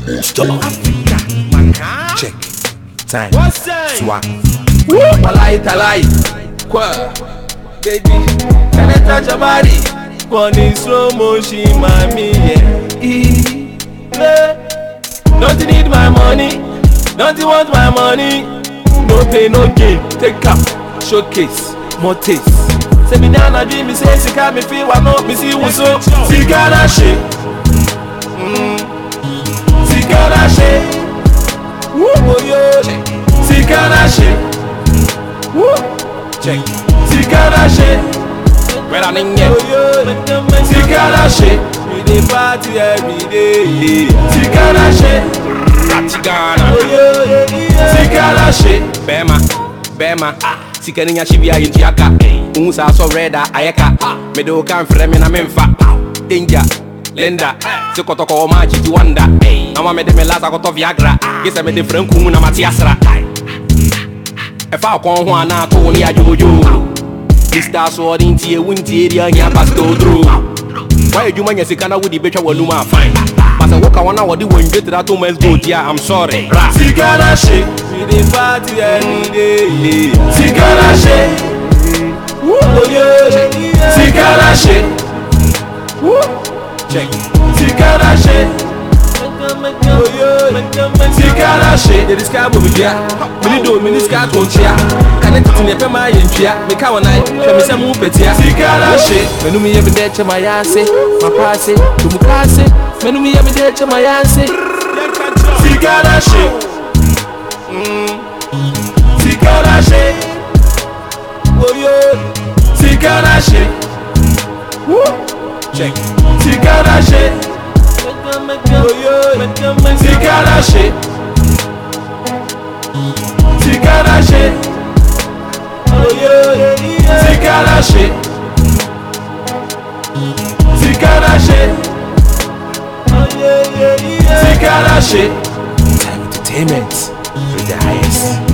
Stop. Check. Time. Swap. Walai talai. Qua. Baby, can I touch your body? One in slow motion, mommy, yeah. Don't you need my money? Don't you want my money? No pay, no gain. Take up, showcase, more taste. Say me down, I dream, me say, she can't me feel, I know, me see what's up. See, got that shit. See, got that shit. Woo, yo. See, got that shit. Woo. Check. See, got that shit. Where I need you. See, got that shit. We dey party every day. See, got that shit. See, got that shit. Bema. Sikani ya shibia yintiaka. Unsa so reda ayeka. Medo kan frame na memfa. Danger. Lenda. Sikotoko o maji ti wanda. Nama me de me lasa koto Viagra. Gisa me de franku na matiasra. Efa kon ho ana to ni ajojo. Mr. Sword inti e winti area nya pasto dro. Why you man yasikana with the betcha waluma fine. But I walk wana wadi wonje to that 2 months go dia I'm sorry. See got that shit. We dey party every day. See got that shit. Oh yeah. See got that shit. Check. See got that shit. Oh yeah. See got that shit. This guy will be there. Mini scar to chia. Can it in the pema yentia? Me kawa nai. Me say mu petia. See got that shit. Menu me every day chema yase. My passe. To mukase. Menu me every day chema yase. See got that shit. See got that shit. Oh yeah. See got that shit. Woo. Check. See got that shit. Oh yeah. See got that shit. See got that shit. Oh yeah. See got that shit. See got that shit. Oh yeah. See got that shit. Time entertainment. With the highest.